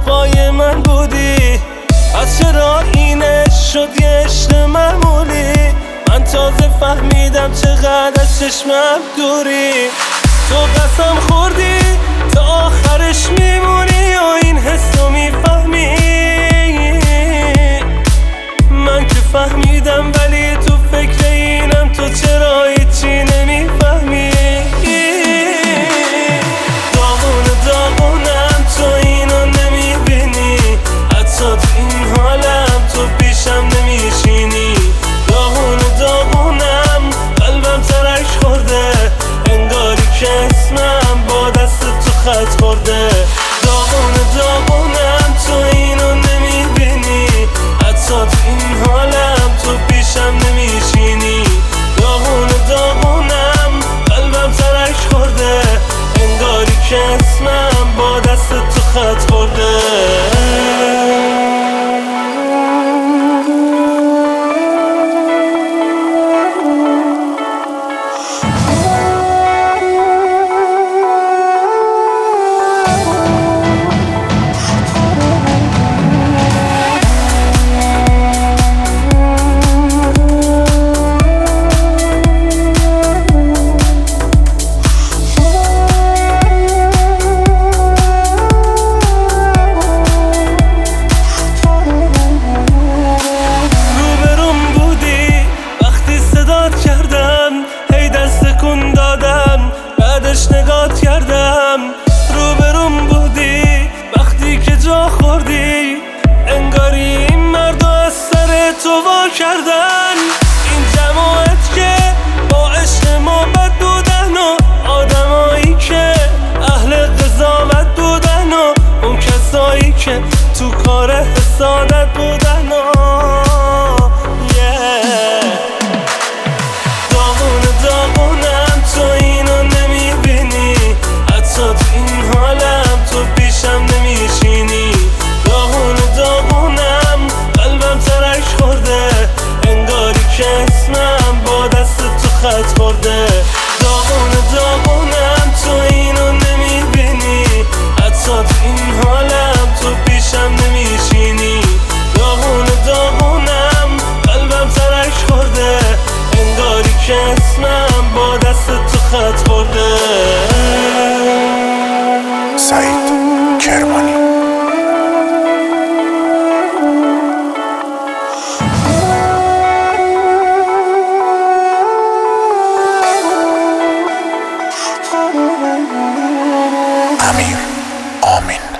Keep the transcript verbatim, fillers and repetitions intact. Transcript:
پای من بودی. از چرا اینه شد یه عشق معمولی؟ من تازه فهمیدم چقدر از چشمم دوری. تو قسم خوردی تا آخرش میمونی و این حسو میفهمی. من که فهمیدم ولی تو فکر اینم، تو چرا هیچی نمیفهمی؟ داغونه داغونم تو اینو نمیبینی، حتی تو این حالم تو پیشم نمیشینی. داغونه داغونم قلبم ترک خورده، انگاری که اسمم با دست تو خط خورده. داغونه داغونم تو اینو نمیبینی، حتی تو این حالم تو پیشم نمیشینی. داغونه داغونم قلبم ترک خورده، انگاری که اسمم با دست تو خط خورده. بعدش نگات کردم، روبروم بودی وقتی که جا خوردی، انگاری این مردو از سر تو وا کردن. این جماعت که با عشق ما بد بودن و آدمایی که اهل قضاوت بودن و اون کسایی که تو کار حسادت بودن و yeah. داغونه داغونم تو اینو نمیبینی، حتی تو این حالم تو پیشم نمیشینی. داغونه داغونم قلبم ترک خورده، انگاری که اسمم با دست تو خط خورده. داغونه داغونم تو اینو نمیبینی، حتی تو این حالم تو پیشم نمیشینی. داغونه داغونم قلبم ترک خورده، انگاری که اسمم با دست تو خط خورده. سعید کرمانی. امیر آمین.